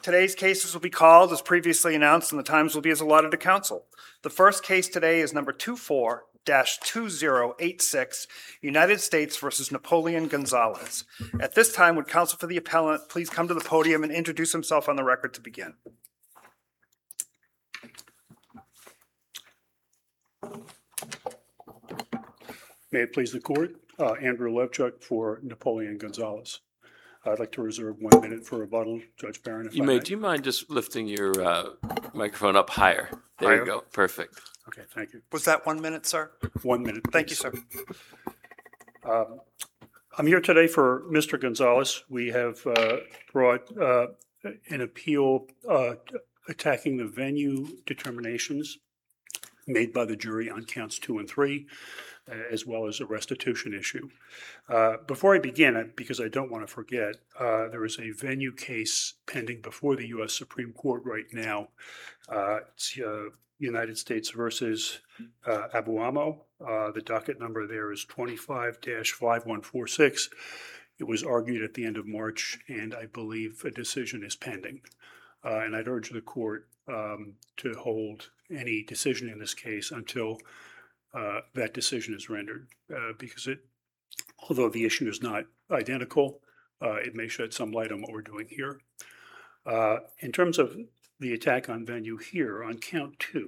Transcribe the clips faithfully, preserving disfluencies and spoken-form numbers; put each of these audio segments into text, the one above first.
Today's cases will be called as previously announced, and the times will be as allotted to counsel. The first case today is number two four dash two zero eight six, United States versus Napoleon Gonzalez. At this time, would counsel for the appellant please come to the podium and introduce himself on the record to begin? May it please the court, uh, Andrew Levchuk for Napoleon Gonzalez. I'd like to reserve one minute for rebuttal, Judge Barron. If You I may. may. Do you mind just lifting your uh, microphone up higher? There Higher? you go. Perfect. Okay, thank you. Was that one minute, sir? One minute. Thank you, please. sir. Um, I'm here today for Mister Gonzalez. We have uh, brought uh, an appeal uh, attacking the venue determinations made by the jury on counts two and three, uh, as well as a restitution issue. Uh, before I begin, because I don't want to forget, uh, there is a venue case pending before the U S Supreme Court right now. Uh, it's uh, United States versus uh, Abuamo. Uh, the docket number there is twenty-five dash five one four six. It was argued at the end of March, and I believe a decision is pending. Uh, and I'd urge the court um, to hold any decision in this case until uh, that decision is rendered, uh, because it, although the issue is not identical, uh, it may shed some light on what we're doing here. Uh, in terms of the attack on venue here, on count two,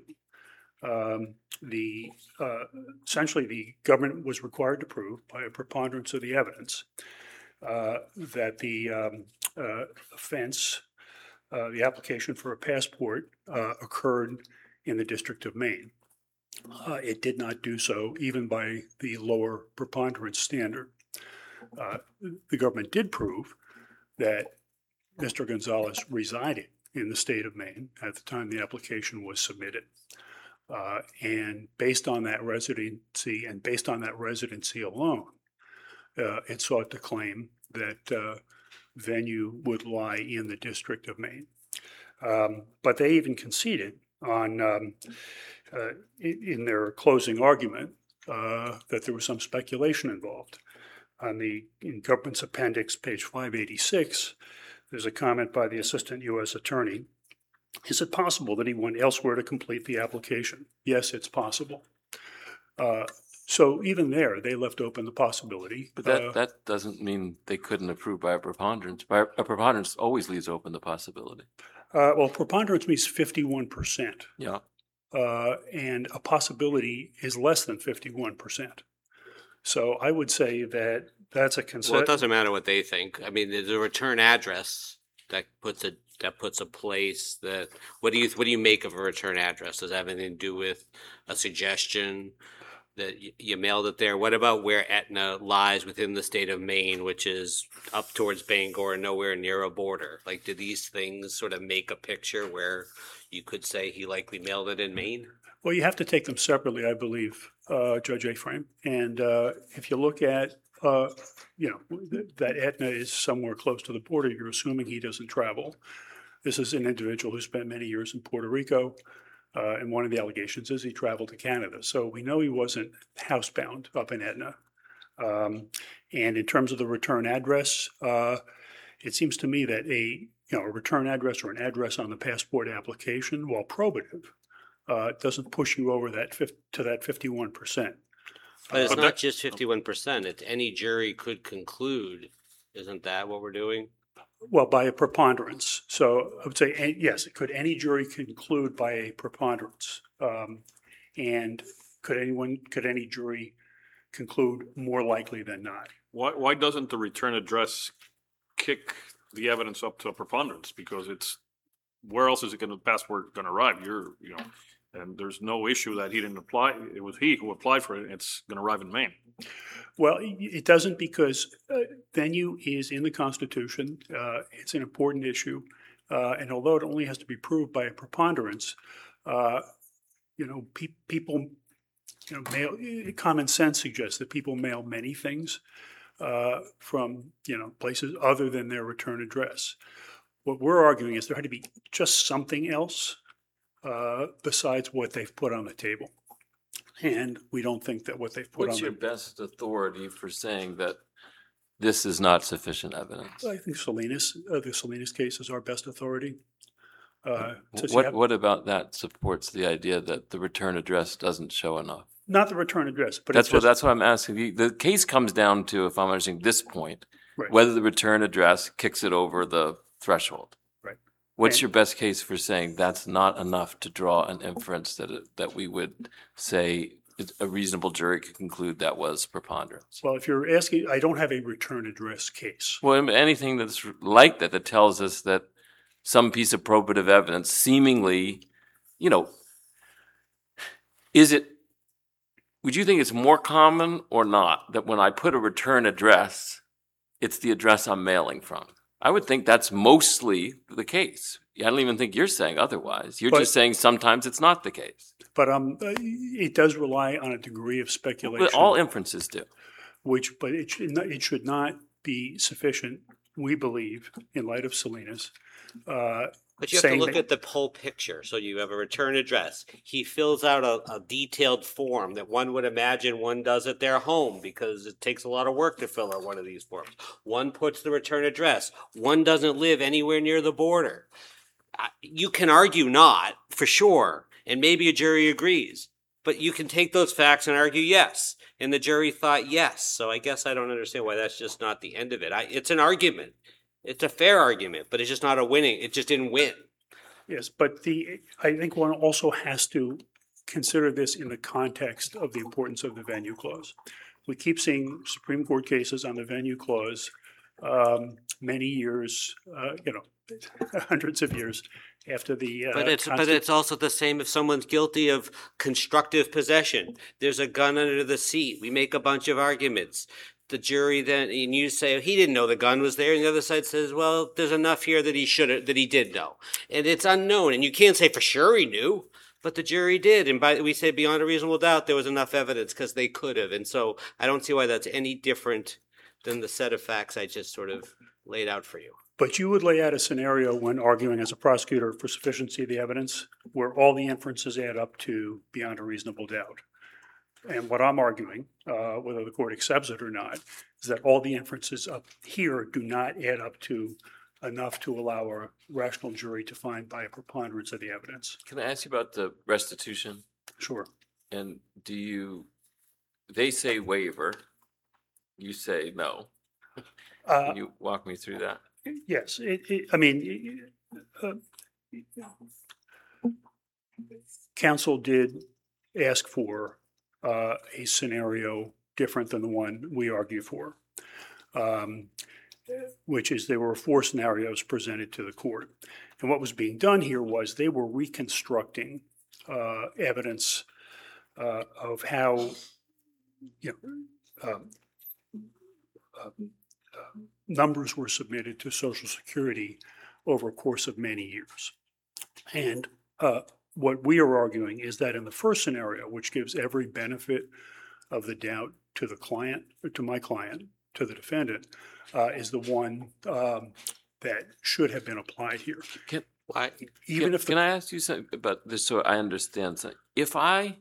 um, the uh, essentially the government was required to prove by a preponderance of the evidence uh, that the um, uh, offense, uh, the application for a passport, uh, occurred in the District of Maine. Uh, it did not do so even by the lower preponderance standard. Uh, the government did prove that Mister Gonzalez resided in the state of Maine at the time the application was submitted. Uh, and based on that residency and based on that residency alone, uh, it sought to claim that uh, venue would lie in the District of Maine. Um, but they even conceded on um, uh, in, in their closing argument uh, that there was some speculation involved. On the in government's appendix, page five eighty-six, there's a comment by the assistant U S attorney. Is it possible that he went elsewhere to complete the application? Yes, it's possible. Uh, so even there, they left open the possibility. But that, uh, that doesn't mean they couldn't approve by a preponderance. By a preponderance always leaves open the possibility. uh, well, preponderance means fifty-one percent. Yeah. Uh, and a possibility is less than fifty-one percent. So I would say that that's a concern. Well, it doesn't matter what they think. I mean, there's a return address that puts a that puts a place that. What do you what do you make of a return address? Does it have anything to do with a suggestion that y- you mailed it there? What about where Etna lies within the state of Maine, which is up towards Bangor and nowhere near a border? Like, do these things sort of make a picture where you could say he likely mailed it in Maine? Well, you have to take them separately, I believe, uh, Judge Aframe. And uh, if you look at, uh, you know, th- that Etna is somewhere close to the border, you're assuming he doesn't travel. This is an individual who spent many years in Puerto Rico, uh, and one of the allegations is he traveled to Canada. So we know he wasn't housebound up in Etna. Um, and in terms of the return address, uh, it seems to me that a, you know, a return address or an address on the passport application, while probative, uh, doesn't push you over that fif- to that fifty-one percent. But it's Uh, not just fifty-one percent. It's any jury could conclude. Isn't that what we're doing? Well, by a preponderance. So I would say, eh, yes, could any jury conclude by a preponderance? Um, and could anyone, could any jury conclude more likely than not? Why, why doesn't the return address kick the evidence up to a preponderance? Because it's, where else is it gonna, passport gonna arrive? You're, you know, and there's no issue that he didn't apply. It was he who applied for it. It's gonna arrive in Maine. Well, it it doesn't because uh, venue is in the Constitution. Uh, It's an important issue. Uh, And although it only has to be proved by a preponderance, uh, you know, pe- people, you know, mail, eh, common sense suggests that people mail many things uh, from, you know, places other than their return address. What we're arguing is there had to be just something else uh, besides what they've put on the table. And we don't think that what they've put What's on your the best authority for saying that this is not sufficient evidence. I think Salinas, uh, the Salinas case is our best authority. Uh, since you What, have- what about that supports the idea that the return address doesn't show enough? Not the return address, but That's it's what, just, that's what I'm asking. The, the case comes down to, if I'm understanding this point, Right. whether the return address kicks it over the threshold. Right. What's And- your best case for saying that's not enough to draw an inference that, it- that we would say a reasonable jury could conclude that was preponderance? well, if you're asking, I don't have a return address case. Well, anything that's like that, that tells us that some piece of probative evidence seemingly, you know, is it, would you think it's more common or not that when I put a return address, it's the address I'm mailing from? I would think that's mostly the case. I don't even think you're saying otherwise. You're But- just saying sometimes it's not the case. But um, uh, it does rely on a degree of speculation. But all inferences do. which, but it should not, it should not be sufficient, we believe, in light of Salinas. uh, But you have to saying look that- at the whole picture. So you have a return address. He fills out a, a detailed form that one would imagine one does at their home because it takes a lot of work to fill out one of these forms. One puts the return address. One doesn't live anywhere near the border. I- You can argue not, for sure, and maybe a jury agrees. But you can take those facts and argue yes. And the jury thought yes. So I guess I don't understand why that's just not the end of it. I, it's an argument. It's a fair argument, but it's just not a winning. It just didn't win. Yes, but the, I think one also has to consider this in the context of the importance of the venue clause. We keep seeing Supreme Court cases on the venue clause, um, many years, uh, you know, hundreds of years after the. uh, But it's but Consti- it's also the same if someone's guilty of constructive possession. There's a gun under the seat. We make a bunch of arguments. The jury then, and you say he didn't know the gun was there, and the other side says, well, there's enough here that he should have, that he did know, and it's unknown, and you can't say for sure he knew, but the jury did, and by we say beyond a reasonable doubt there was enough evidence because they could have, and so I don't see why that's any different than the set of facts I just sort of laid out for you. But you would lay out a scenario when arguing as a prosecutor for sufficiency of the evidence where all the inferences add up to beyond a reasonable doubt. And what I'm arguing, uh, whether the court accepts it or not, is that all the inferences up here do not add up to enough to allow a rational jury to find by a preponderance of the evidence. Can I ask you about the restitution? Sure. And do you, they say waiver, you say no. Uh, Can you walk me through that? Yes, it, it, I mean, uh, counsel did ask for uh, a scenario different than the one we argue for, um, which is there were four scenarios presented to the court. And what was being done here was they were reconstructing uh, evidence uh, of how, you know, um, uh, uh, numbers were submitted to Social Security over a course of many years. And uh, what we are arguing is that in the first scenario, which gives every benefit of the doubt to the client, or to my client, to the defendant, uh, is the one um, that should have been applied here. Can, Why? Even can, if the, can I ask you something about this so I understand something? If I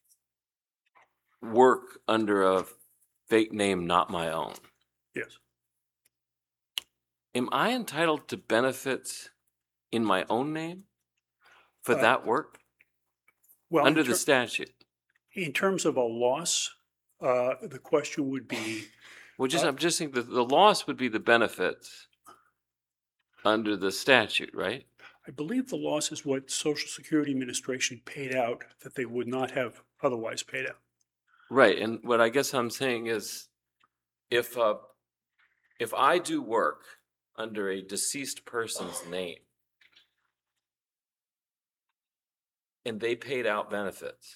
work under a fake name not my own, yes, am I entitled to benefits in my own name for Uh, that work well, under in, the ter- statute? in terms of a loss, uh, the question would be, Well, just uh, I'm just saying that the loss would be the benefits under the statute, right? I believe the loss is what Social Security Administration paid out that they would not have otherwise paid out. Right, and what I guess I'm saying is, if uh, if I do work under a deceased person's name, and they paid out benefits,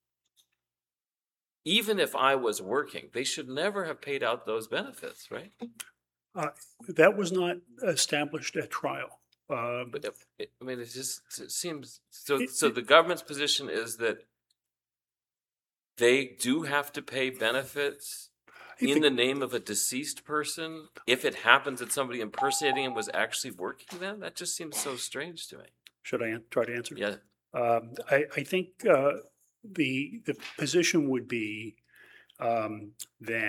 even if I was working, they should never have paid out those benefits, right? That was not established at trial. Uh, But if, it, I mean, it just it seems so. It- So it- the government's position is that they do have to pay benefits I in think- the name of a deceased person if it happens that somebody impersonating him was actually working them. That just seems so strange to me. Should I an- try to answer? Yeah. Um, I, I think uh, the the position would be um, that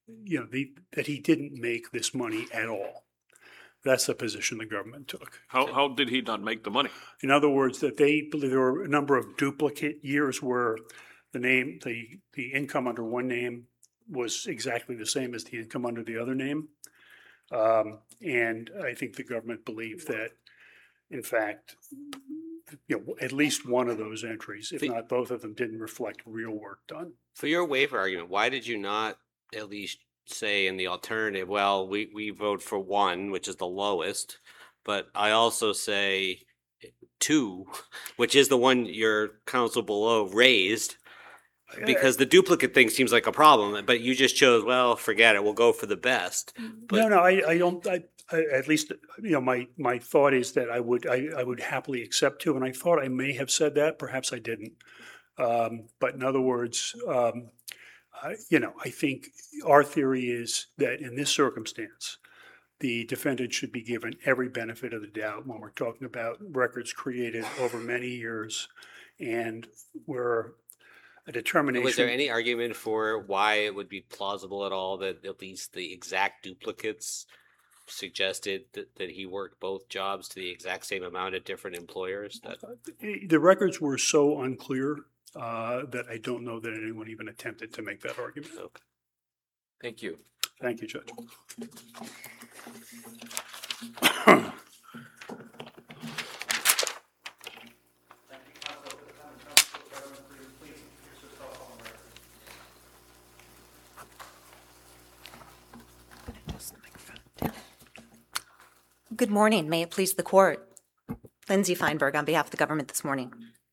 you know, the, that he didn't make this money at all. That's the position the government took. How, how did he not make the money? In other words, that they believe there were a number of duplicate years where the name, the, the income under one name was exactly the same as the income under the other name. Um, and I think the government believed that, in fact, you know, at least one of those entries, if not both of them, didn't reflect real work done. For your waiver argument, why did you not at least say in the alternative, well, we, we vote for one, which is the lowest, but I also say two, which is the one your council below raised, because the duplicate thing seems like a problem, but you just chose, well, forget it, we'll go for the best. But No, no, I, I don't, I, I, at least, you know, my, my thought is that I would, I, I would happily accept two, and I thought I may have said that, perhaps I didn't. Um, but in other words, um, I, you know, I think our theory is that in this circumstance, the defendant should be given every benefit of the doubt when we're talking about records created over many years and where a determination. was there any argument for why it would be plausible at all that at least the exact duplicates suggested that, that he worked both jobs to the exact same amount at different employers? That The records were so unclear uh, that I don't know that anyone even attempted to make that argument. Okay. Thank you. Thank you, Judge. Good morning. May it please the court. Lindsay Feinberg on behalf of the government this morning.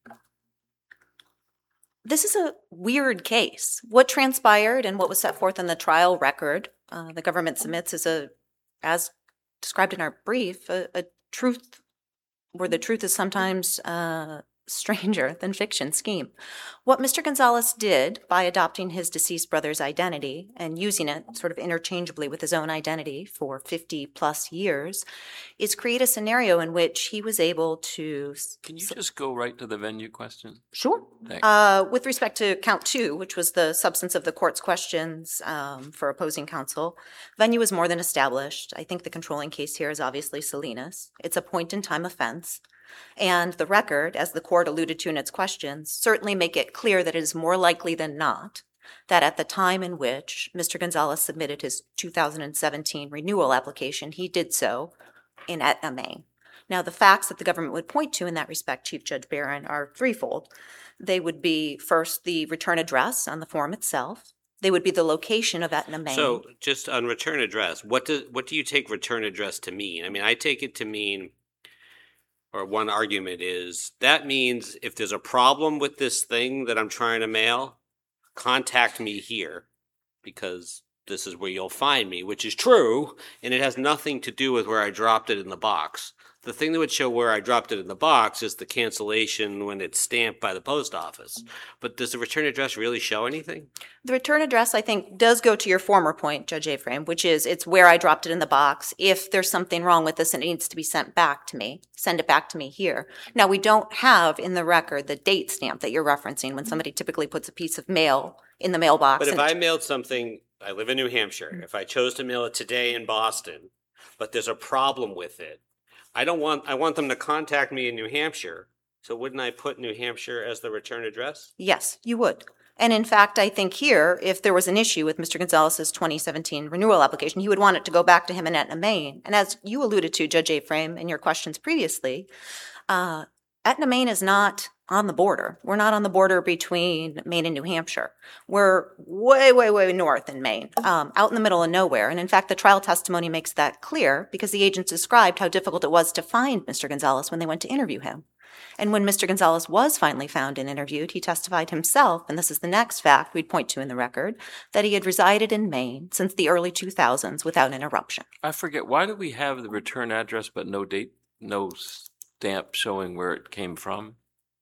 This is a weird case. What transpired and what was set forth in the trial record uh, the government submits is a, as described in our brief, a, a truth where the truth is sometimes uh, stranger than fiction scheme. What Mister Gonzalez did by adopting his deceased brother's identity and using it sort of interchangeably with his own identity for fifty plus years is create a scenario in which he was able to. Can you just go right to the venue question? Sure. Thanks. Uh, with respect to count two, which was the substance of the court's questions um, for opposing counsel, venue is more than established. I think the controlling case here is obviously Salinas. It's a point in time offense. And the record, as the court alluded to in its questions, certainly make it clear that it is more likely than not that at the time in which Mister Gonzalez submitted his two thousand seventeen renewal application, he did so in Etna, Maine. Now, the facts that the government would point to in that respect, Chief Judge Barron, are threefold. They would be, first, the return address on the form itself. They would be the location of Etna, Maine. So just on return address, what do, what do you take return address to mean? I mean, I take it to mean, or one argument is, that means if there's a problem with this thing that I'm trying to mail, contact me here because this is where you'll find me, which is true, and it has nothing to do with where I dropped it in the box. The thing that would show where I dropped it in the box is the cancellation when it's stamped by the post office. But does the return address really show anything? The return address, I think, does go to your former point, Judge Aframe, which is it's where I dropped it in the box. If there's something wrong with this and it needs to be sent back to me, send it back to me here. Now, we don't have in the record the date stamp that you're referencing when somebody typically puts a piece of mail in the mailbox. But if and- I mailed something, I live in New Hampshire, if I chose to mail it today in Boston, but there's a problem with it, I don't want, I want them to contact me in New Hampshire. So wouldn't I put New Hampshire as the return address? Yes, you would. And in fact, I think here, if there was an issue with Mister Gonzalez's twenty seventeen renewal application, he would want it to go back to him in Etna, Maine. And as you alluded to, Judge Aframe, in your questions previously, uh, Etna, Maine is not on the border. We're not on the border between Maine and New Hampshire. We're way, way, way north in Maine, um, out in the middle of nowhere. And in fact, the trial testimony makes that clear because the agents described how difficult it was to find Mister Gonzalez when they went to interview him. And when Mister Gonzalez was finally found and interviewed, he testified himself, and this is the next fact we'd point to in the record, that he had resided in Maine since the early two thousands without interruption. I forget, why do we have the return address but no date, no stamp showing where it came from?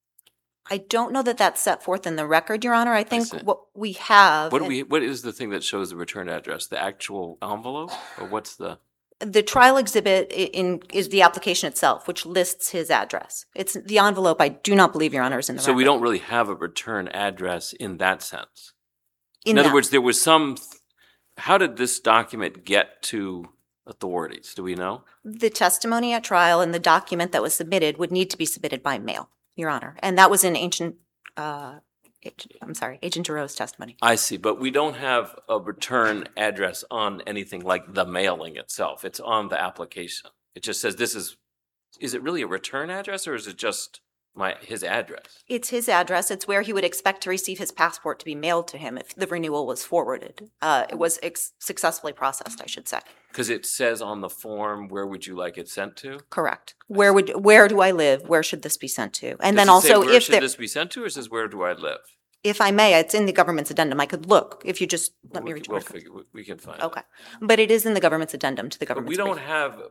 I don't know that that's set forth in the record, Your Honor. I think see. what we have. What do and we, what is the thing that shows the return address? The actual envelope, or what's the? The trial exhibit i- in is the application itself, which lists his address. It's the envelope. I do not believe, Your Honor, is in the So record. we don't really have a return address in that sense. In, In other that- words, there was some, how did this document get to authorities? Do we know? The testimony at trial and the document that was submitted would need to be submitted by mail, Your Honor. And that was in ancient, uh, Agent- I'm sorry, Agent Giroux's testimony. I see, but we don't have a return address on anything like the mailing itself. It's on the application. It just says this is, is it really a return address or is it just my, his address? It's his address. It's where he would expect to receive his passport to be mailed to him if the renewal was forwarded. Uh, it was ex- successfully processed, I should say. Because it says on the form, where would you like it sent to? Correct. Where would, where do I live? Where should this be sent to? And then Does it say also where if should there, this be sent to or says where do I live? if I may, it's in the government's addendum. I could look if you just let me We- reach. We'll my- figure, we- we can find it. Okay. But it is in the government's addendum to the But government's we don't brief. have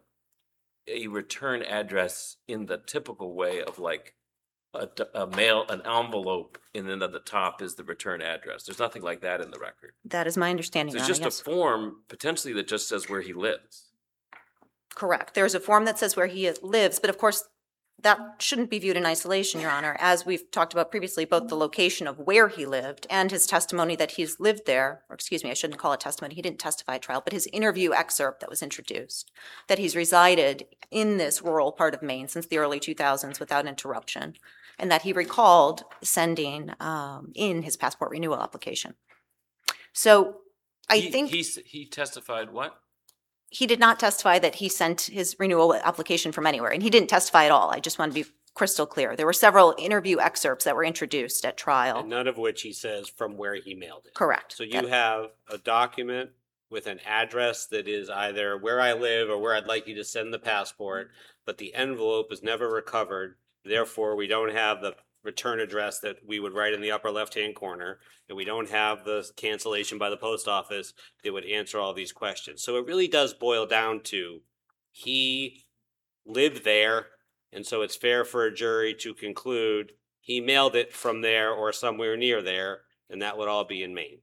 a return address in the typical way of like a, d- a mail, an envelope, and then at the top is the return address. There's nothing like that in the record. That is my understanding, Your There's Honor, just a yes. form potentially that just says where he lives. Correct. There's a form that says where he lives, but of course, that shouldn't be viewed in isolation, Your Honor. As we've talked about previously, both the location of where he lived and his testimony that he's lived there, or excuse me, I shouldn't call it testimony, he didn't testify at trial, but his interview excerpt that was introduced, that he's resided in this rural part of Maine since the early two thousands without interruption, and that he recalled sending um, in his passport renewal application. So I He- think He, s- he testified what? he did not testify that he sent his renewal application from anywhere, and he didn't testify at all. I just want to be crystal clear. There were several interview excerpts that were introduced at trial. And none of which he says from where he mailed it. Correct. So you That- have a document with an address that is either where I live or where I'd like you to send the passport, but the envelope is never recovered. Therefore, we don't have the return address that we would write in the upper left-hand corner, and we don't have the cancellation by the post office that would answer all these questions. So it really does boil down to he lived there, and so it's fair for a jury to conclude he mailed it from there or somewhere near there, and that would all be in Maine.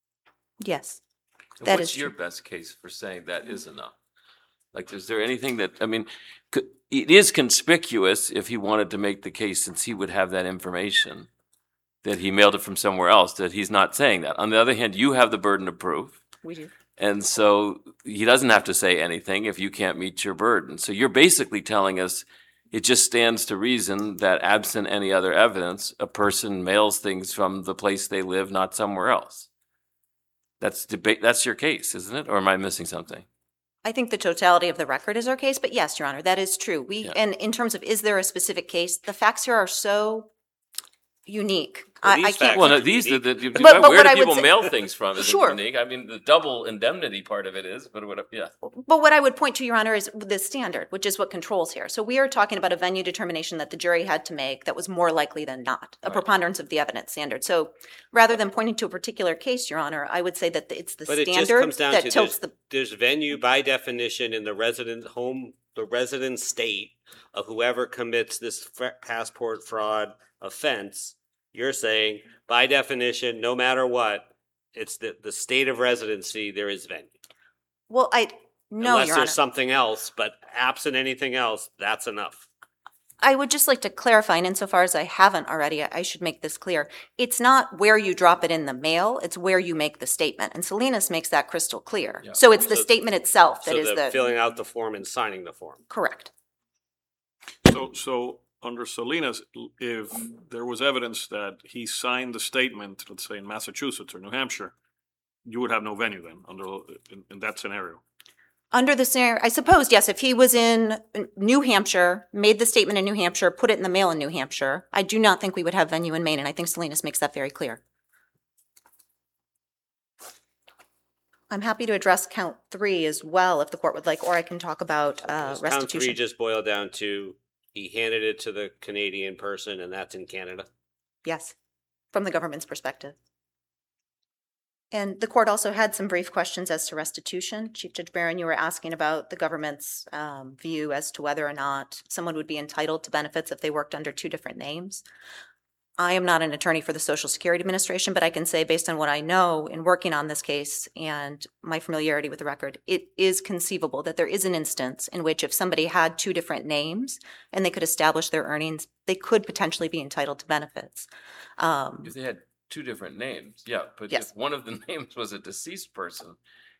Yes. And That What's is your true. best case for saying that is enough? Like, is there anything that, I mean, c- it is conspicuous if he wanted to make the case, since he would have that information, that he mailed it from somewhere else, that he's not saying that. On the other hand, you have the burden of proof. We do. And so he doesn't have to say anything if you can't meet your burden. So you're basically telling us it just stands to reason that absent any other evidence, a person mails things from the place they live, not somewhere else. That's debate. That's your case, isn't it? Or am I missing something? I think the totality of the record is our case, but yes, Your Honor, that is true. We, Yeah. and in terms of is there a specific case, the facts here are so unique. Well, I, these I facts can't. Well, no, It's these, the, unique. the, But- but where what do I would people say- mail things from isn't Sure. unique. I mean, the double indemnity part of it is, but what, yeah. But what I would point to, Your Honor, is the standard, which is what controls here. So we are talking about a venue determination that the jury had to make that was more likely than not, a Right. preponderance of the evidence standard. So rather than pointing to a particular case, Your Honor, I would say that it's the But it just standard comes down that to tilts there's, the, there's venue by definition in the resident home, the resident state of whoever commits this fa- passport fraud offense. You're saying by definition, no matter what, it's the, the state of residency, there is venue. well, I, no, Unless Your Honor. there's something else, but absent anything else, that's enough. I would just like to clarify, and insofar as I haven't already, I should make this clear. It's not where you drop it in the mail, it's where you make the statement. And Salinas makes that crystal clear. Yeah. So it's the So- statement itself that So is the the, filling out the form and signing the form. correct. So, so under Salinas, if there was evidence that he signed the statement, let's say in Massachusetts or New Hampshire, you would have no venue then, under, in, in that scenario. Under the scenario, I suppose, yes, if he was in New Hampshire, made the statement in New Hampshire, put it in the mail in New Hampshire, I do not think we would have venue in Maine, and I think Salinas makes that very clear. I'm happy to address count three as well, if the court would like, or I can talk about uh, Does count three restitution. just boil down to he handed it to the Canadian person and that's in Canada? Yes, from the government's perspective. And the court also had some brief questions as to restitution. Chief Judge Barron, you were asking about the government's um, view as to whether or not someone would be entitled to benefits if they worked under two different names. I am not an attorney for the Social Security Administration, but I can say based on what I know in working on this case and my familiarity with the record, it is conceivable that there is an instance in which if somebody had two different names and they could establish their earnings, they could potentially be entitled to benefits. Um, If they had two different names, yeah, but Yes. if one of the names was a deceased person,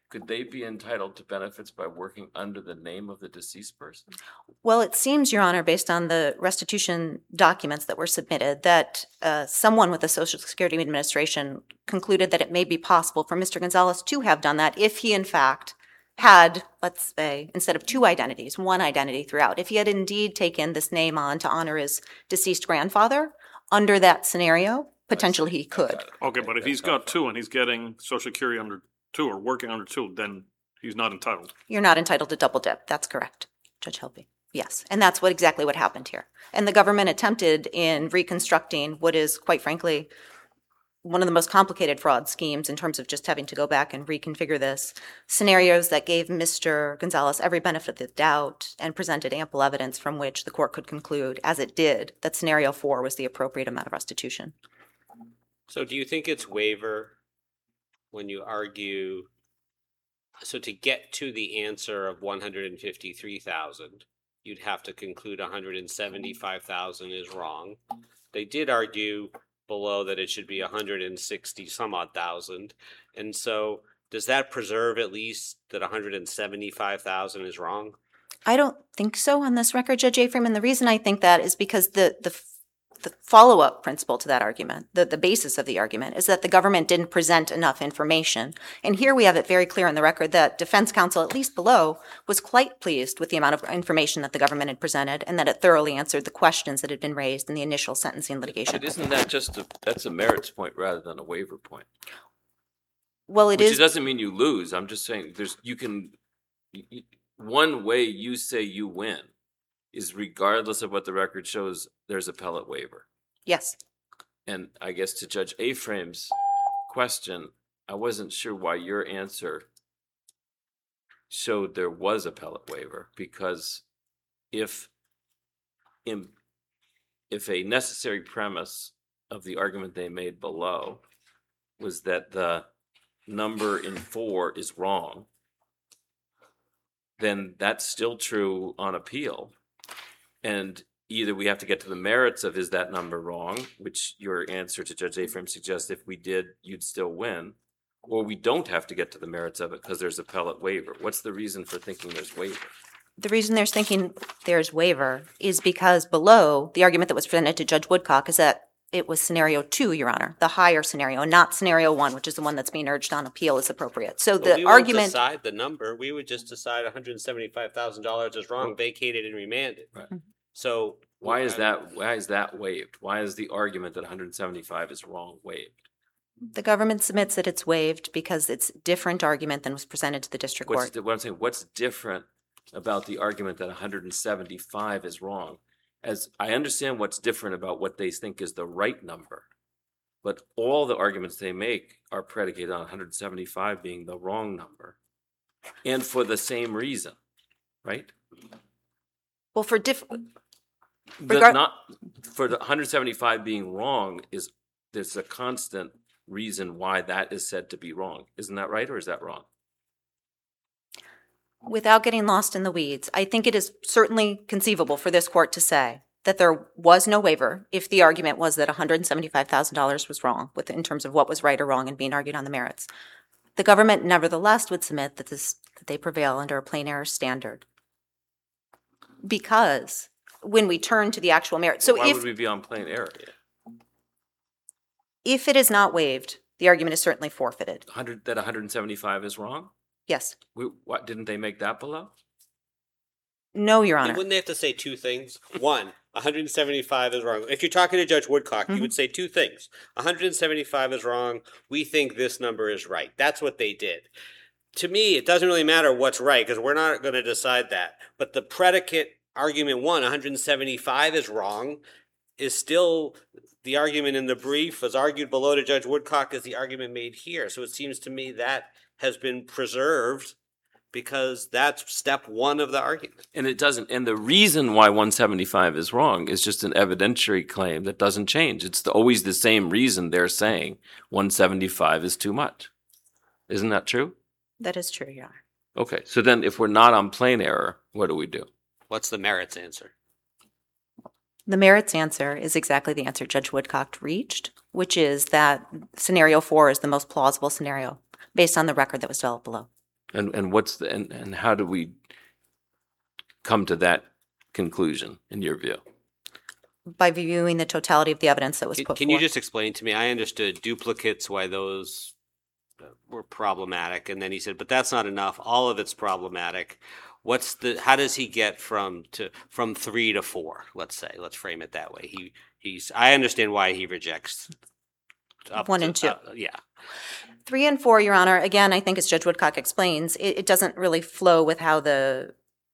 could they be entitled to benefits by working under the name of the deceased person? Well, it seems, Your Honor, based on the restitution documents that were submitted, that uh, someone with the Social Security Administration concluded that it may be possible for Mister Gonzalez to have done that if he, in fact, had, let's say, instead of two identities, one identity throughout. If he had indeed taken this name on to honor his deceased grandfather, under that scenario, potentially he could. Okay, but if he's got two and he's getting social security under two or working under two, then he's not entitled. You're not entitled to double dip. That's correct, Judge Helpe. Yes, and that's what exactly what happened here. And the government attempted in reconstructing what is, quite frankly, one of the most complicated fraud schemes in terms of just having to go back and reconfigure this, scenarios that gave Mister Gonzalez every benefit of the doubt and presented ample evidence from which the court could conclude, as it did, that scenario four was the appropriate amount of restitution. So do you think it's waiver when you argue, so to get to the answer of one hundred fifty-three thousand, you'd have to conclude one hundred seventy-five thousand is wrong. They did argue below that it should be one hundred sixty some odd thousand. And so does that preserve at least that one hundred seventy-five thousand is wrong? I don't think so on this record, Judge Aframe, and the reason I think that is because the the, the follow-up principle to that argument, the, the basis of the argument, is that the government didn't present enough information. And here we have it very clear on the record that defense counsel, at least below, was quite pleased with the amount of information that the government had presented and that it thoroughly answered the questions that had been raised in the initial sentencing litigation. But isn't that just a, that's a merits point rather than a waiver point? Well, it Which is. doesn't mean you lose. I'm just saying there's, you can, you, one way you say you win is regardless of what the record shows, there's appellate waiver. Yes. And I guess to Judge Aframe's question, I wasn't sure why your answer showed there was appellate waiver, because if in, if a necessary premise of the argument they made below was that the number in four is wrong, then that's still true on appeal. And either we have to get to the merits of is that number wrong, which your answer to Judge Aframe suggests if we did, you'd still win, or we don't have to get to the merits of it because there's appellate waiver. What's the reason for thinking there's waiver? The reason there's thinking there's waiver is because below, the argument that was presented to Judge Woodcock is that it was scenario two, Your Honor, the higher scenario, not scenario one, which is the one that's being urged on appeal is appropriate. So But the we won't argument, decide the number. We would just decide one hundred seventy-five thousand dollars is wrong, vacated and remanded. Right. So Why is I- that, why is that waived? Why is the argument that one hundred seventy-five is wrong waived? the government submits that it's waived because it's a different argument than was presented to the district What's, court. the- what I'm saying, what's different about the argument that one hundred seventy-five is wrong? As I understand what's different about what they think is the right number, but all the arguments they make are predicated on one hundred seventy-five being the wrong number, and for the same reason, right? Well, for diff, The Regard- not, for the one hundred seventy-five being wrong is, there's a constant reason why that is said to be wrong. Isn't that right, or is that wrong? without getting lost in the weeds, I think it is certainly conceivable for this court to say that there was no waiver if the argument was that one hundred seventy-five thousand dollars was wrong with, in terms of what was right or wrong and being argued on the merits. The government nevertheless would submit that this, that they prevail under a plain error standard. Because when we turn to the actual merits, so Why if, would we be on plain error? if it is not waived, the argument is certainly forfeited. one hundred, that one hundred seventy-five is wrong? Yes. We, what, didn't they make that below? No, Your Then Honor. wouldn't they have to say two things? One, one hundred seventy-five is wrong. If you're talking to Judge Woodcock, you would say two things. one hundred seventy-five is wrong. We think this number is right. That's what they did. To me, it doesn't really matter what's right because we're not going to decide that. But the predicate argument one, one hundred seventy-five is wrong, is still the argument in the brief, was argued below to Judge Woodcock, is the argument made here. So it seems to me that has been preserved because that's step one of the argument. And it doesn't, and the reason why one seventy-five is wrong is just an evidentiary claim that doesn't change. It's the, always the same reason they're saying one seventy-five is too much. Isn't that true? That is true, Your Honor. Okay, so then if we're not on plain error, what do we do? What's the merits answer? The merits answer is exactly the answer Judge Woodcock reached, which is that scenario four is the most plausible scenario based on the record that was developed below. And, and what's the, and, and how do we come to that conclusion, in your view? By reviewing the totality of the evidence that was Can, put can you forth. just explain to me? I understood duplicates, why those uh, were problematic, and then he said, but that's not enough. All of it's problematic. What's the? How does he get from to from three to four? Let's say. Let's frame it that way. He he's. I understand why he rejects up One to- and two. uh, yeah. Three and four, Your Honor, again, I think as Judge Woodcock explains, it, it doesn't really flow with how the,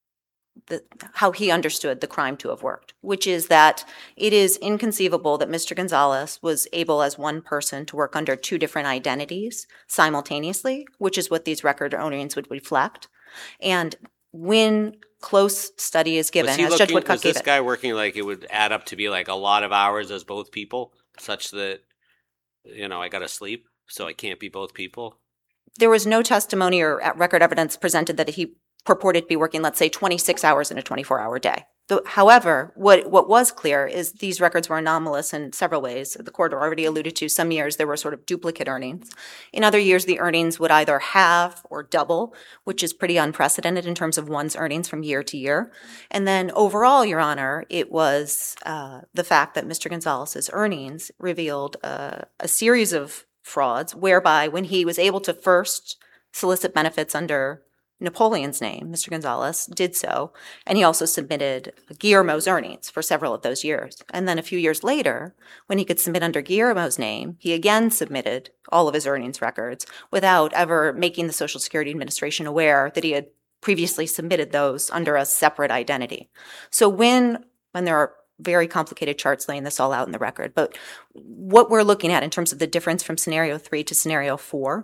the, how he understood the crime to have worked, which is that it is inconceivable that Mister Gonzalez was able as one person to work under two different identities simultaneously, which is what these record earnings would reflect. And when close study is given, was he as Judge looking, Woodcock was gave this it, guy working like it would add up to be like a lot of hours as both people, such that, you know, I got to sleep, so I can't be both people? there was no testimony or uh, record evidence presented that he purported to be working, let's say, twenty-six hours in a twenty-four hour day. Though, however, what, what was clear is these records were anomalous in several ways. The court already alluded to some years there were sort of duplicate earnings. In other years, the earnings would either halve or double, which is pretty unprecedented in terms of one's earnings from year to year. And then overall, Your Honor, it was uh, the fact that Mister Gonzalez's earnings revealed uh, a series of frauds whereby when he was able to first solicit benefits under Napoleon's name, Mister Gonzalez did so, and he also submitted Guillermo's earnings for several of those years. And then a few years later, when he could submit under Guillermo's name, he again submitted all of his earnings records without ever making the Social Security Administration aware that he had previously submitted those under a separate identity. So when, when there are very complicated charts laying this all out in the record, but what we're looking at in terms of the difference from scenario three to scenario four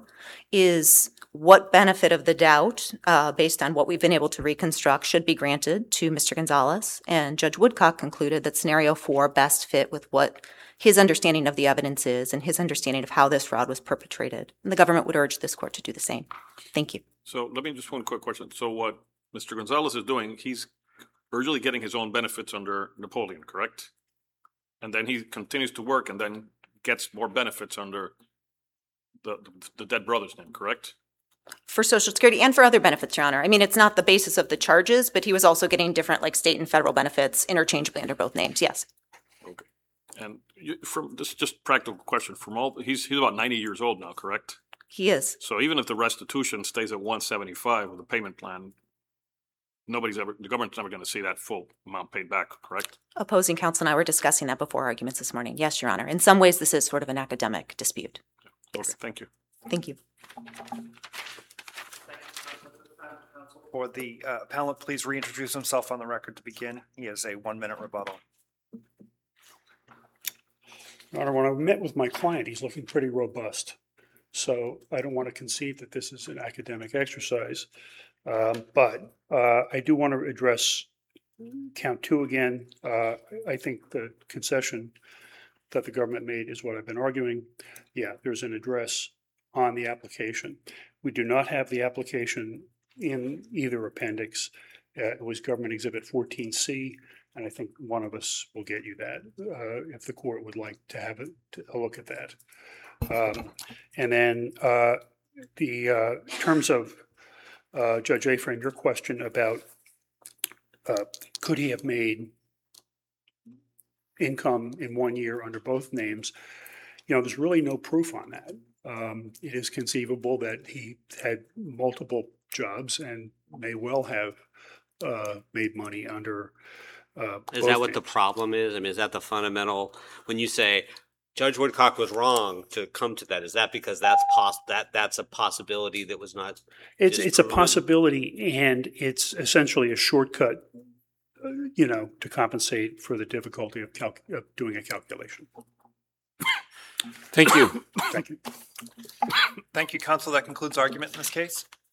is what benefit of the doubt, uh, based on what we've been able to reconstruct, should be granted to Mister Gonzalez. And Judge Woodcock concluded that scenario four best fit with what his understanding of the evidence is and his understanding of how this fraud was perpetrated. And the government would urge this court to do the same. Thank you. So let me just one quick question. So what Mister Gonzalez is doing, he's originally getting his own benefits under Napoleon, correct? And then he continues to work and then gets more benefits under the, the dead brother's name, correct? For Social Security and for other benefits, Your Honor. I mean, it's not the basis of the charges, but he was also getting different, like, state and federal benefits interchangeably under both names, yes. Okay. And you, from this is just practical question, from all, he's, he's about ninety years old now, correct? He is. So even if the restitution stays at one seventy-five with the payment plan, nobody's ever, the government's never going to see that full amount paid back, correct? Opposing counsel and I were discussing that before arguments this morning. Yes, Your Honor. In some ways, this is sort of an academic dispute. Okay, thank you. Thank you. For the uh, appellant, please reintroduce himself on the record to begin. He has a one-minute rebuttal. Your Honor, when I met with my client, he's looking pretty robust. So I don't want to concede that this is an academic exercise. Um, but uh, I do want to address count two again. Uh, I think the concession that the government made is what I've been arguing. Yeah, there's an address on the application. We do not have the application in either appendix. Uh, it was Government Exhibit fourteen C, and I think one of us will get you that uh, if the court would like to have it, a look at that. Um, and then uh, the uh, terms of uh, Judge Aframe, your question about uh, could he have made income in one year under both names, you know, there's really no proof on that. Um, it is conceivable that he had multiple jobs and may well have uh, made money under uh, Is both that what the names. problem is? I mean, is that the fundamental, when you say Judge Woodcock was wrong to come to that, is that because that's pos, that, that's a possibility that was not? It's, it's a disproven? possibility, and it's essentially a shortcut, uh, you know, to compensate for the difficulty of, calc- of doing a calculation. Thank you. Thank you. Thank you, counsel. That concludes argument in this case.